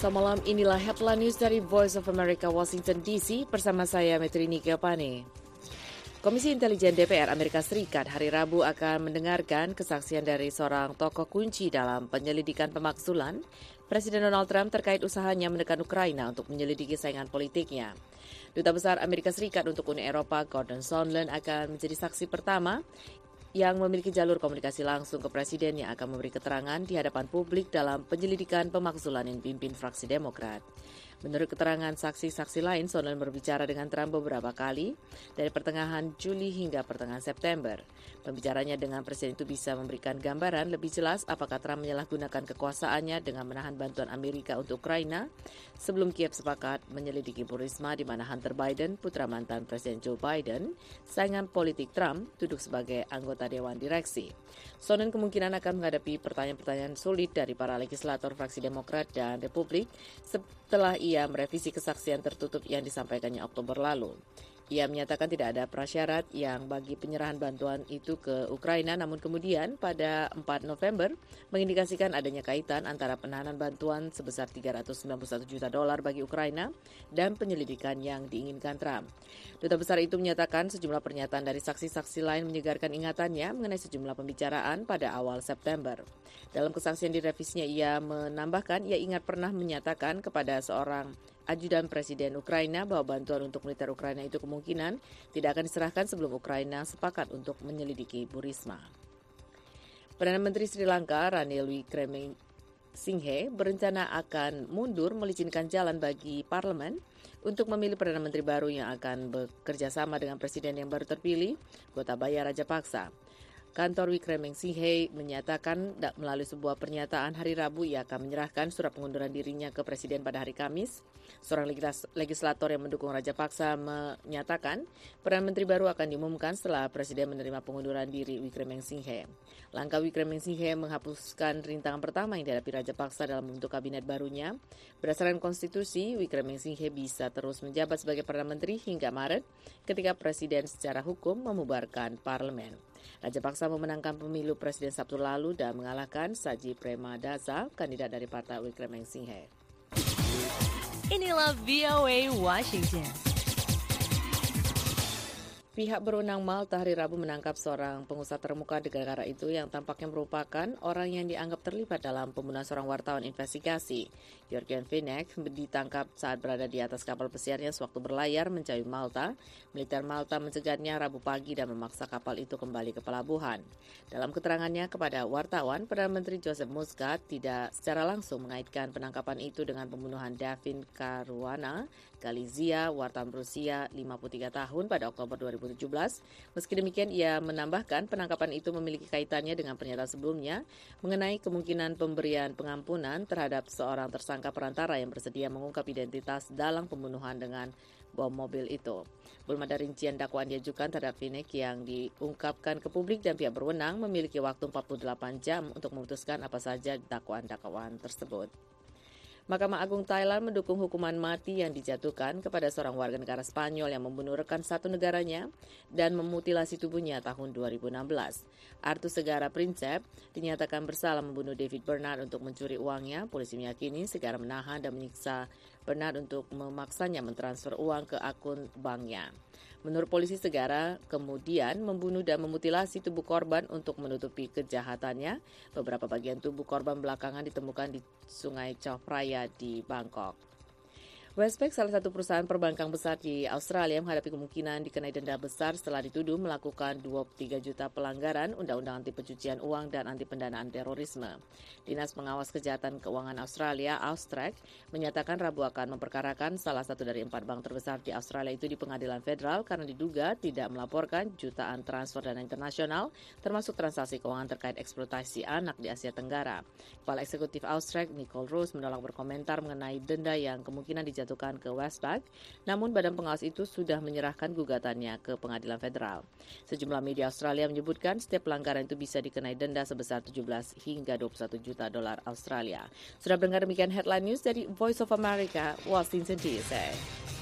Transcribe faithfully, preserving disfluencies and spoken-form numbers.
Selasa malam inilah headline news dari Voice of America Washington D C bersama saya Metrini Giopani. Komisi Intelijen D P R Amerika Serikat hari Rabu akan mendengarkan kesaksian dari seorang tokoh kunci dalam penyelidikan pemakzulan Presiden Donald Trump terkait usahanya menekan Ukraina untuk menyelidiki saingan politiknya. Duta Besar Amerika Serikat untuk Uni Eropa Gordon Sondland akan menjadi saksi pertama yang memiliki jalur komunikasi langsung ke Presiden yang akan memberi keterangan di hadapan publik dalam penyelidikan pemakzulan yang dipimpin fraksi Demokrat. Menurut keterangan saksi-saksi lain, Sondland berbicara dengan Trump beberapa kali dari pertengahan Juli hingga pertengahan September. Pembicaranya dengan Presiden itu bisa memberikan gambaran lebih jelas apakah Trump menyalahgunakan kekuasaannya dengan menahan bantuan Amerika untuk Ukraina sebelum Kiev sepakat menyelidiki Bu Risma di mana Hunter Biden, putra mantan Presiden Joe Biden, saingan politik Trump, duduk sebagai anggota Dewan Direksi. Sondland kemungkinan akan menghadapi pertanyaan-pertanyaan sulit dari para legislator fraksi Demokrat dan Republik setelah ia merevisi kesaksian tertutup yang disampaikannya Oktober lalu. Ia menyatakan tidak ada prasyarat yang bagi penyerahan bantuan itu ke Ukraina, namun kemudian pada empat November mengindikasikan adanya kaitan antara penahanan bantuan sebesar tiga ratus sembilan puluh satu juta dolar bagi Ukraina dan penyelidikan yang diinginkan Trump. Duta Besar itu menyatakan sejumlah pernyataan dari saksi-saksi lain menyegarkan ingatannya mengenai sejumlah pembicaraan pada awal September. Dalam kesaksian direvisinya, ia menambahkan ia ingat pernah menyatakan kepada seorang ajudan Presiden Ukraina bahwa bantuan untuk militer Ukraina itu kemungkinan tidak akan diserahkan sebelum Ukraina sepakat untuk menyelidiki Bu Risma. Perdana Menteri Sri Lanka Ranil Wickremesinghe berencana akan mundur melicinkan jalan bagi parlemen untuk memilih Perdana Menteri baru yang akan bekerja sama dengan Presiden yang baru terpilih, Gotabaya Rajapaksa. Kantor Wickremesinghe menyatakan melalui sebuah pernyataan hari Rabu ia akan menyerahkan surat pengunduran dirinya ke Presiden pada hari Kamis. Seorang legislator yang mendukung Rajapaksa menyatakan Perdana Menteri baru akan diumumkan setelah Presiden menerima pengunduran diri Wickremesinghe. Langkah Wickremesinghe menghapuskan rintangan pertama yang dihadapi Rajapaksa dalam membentuk kabinet barunya. Berdasarkan konstitusi, Wickremesinghe bisa terus menjabat sebagai Perdana Menteri hingga Maret ketika Presiden secara hukum memubarkan parlemen. Rajapaksa memenangkan pemilu Presiden Sabtu lalu dan mengalahkan Saji Premadasa, kandidat dari partai Wickremesinghe. Inilah V O A Washington. Pihak berwenang Malta hari Rabu menangkap seorang pengusaha termuka di negara itu yang tampaknya merupakan orang yang dianggap terlibat dalam pembunuhan seorang wartawan investigasi. Jörgen Vinek ditangkap saat berada di atas kapal pesiarnya sewaktu berlayar mencari Malta. Militer Malta mencegatnya Rabu pagi dan memaksa kapal itu kembali ke pelabuhan. Dalam keterangannya kepada wartawan, Perdana Menteri Joseph Muscat tidak secara langsung mengaitkan penangkapan itu dengan pembunuhan Davin Caruana Galizia, wartawan berusia lima puluh tiga tahun pada Oktober dua ribu tujuh belas. Meski demikian, ia menambahkan penangkapan itu memiliki kaitannya dengan pernyataan sebelumnya mengenai kemungkinan pemberian pengampunan terhadap seorang tersangka perantara yang bersedia mengungkap identitas dalam pembunuhan dengan bom mobil itu. Belum ada rincian dakwaan diajukan terhadap Vinek yang diungkapkan ke publik dan pihak berwenang memiliki waktu empat puluh delapan jam untuk memutuskan apa saja dakwaan-dakwaan tersebut. Mahkamah Agung Thailand mendukung hukuman mati yang dijatuhkan kepada seorang warga negara Spanyol yang membunuh rekan satu negaranya dan memutilasi tubuhnya tahun dua ribu enam belas. Artu Segara Princep dinyatakan bersalah membunuh David Bernard untuk mencuri uangnya. Polisi meyakini Segara menahan dan menyiksa Bernard untuk memaksanya mentransfer uang ke akun banknya. Menurut polisi, Segara kemudian membunuh dan memutilasi tubuh korban untuk menutupi kejahatannya. Beberapa bagian tubuh korban belakangan ditemukan di Sungai Chao Phraya di Bangkok. Westpac, salah satu perusahaan perbankan besar di Australia, menghadapi kemungkinan dikenai denda besar setelah dituduh melakukan dua puluh tiga juta pelanggaran Undang-Undang Anti Pencucian Uang dan Anti Pendanaan Terorisme. Dinas Pengawas Kejahatan Keuangan Australia, Austrac, menyatakan Rabu akan memperkarakan salah satu dari empat bank terbesar di Australia itu di pengadilan federal karena diduga tidak melaporkan jutaan transfer dana internasional, termasuk transaksi keuangan terkait eksploitasi anak di Asia Tenggara. Kepala Eksekutif Austrac, Nicole Rose, menolak berkomentar mengenai denda yang kemungkinan dijatuhkan dijatuhkan ke Westpac, namun badan pengawas itu sudah menyerahkan gugatannya ke pengadilan federal. Sejumlah media Australia menyebutkan setiap pelanggaran itu bisa dikenai denda sebesar tujuh belas hingga dua puluh satu juta dolar Australia. Sudah mendengar demikian headline news dari Voice of America, Washington D C.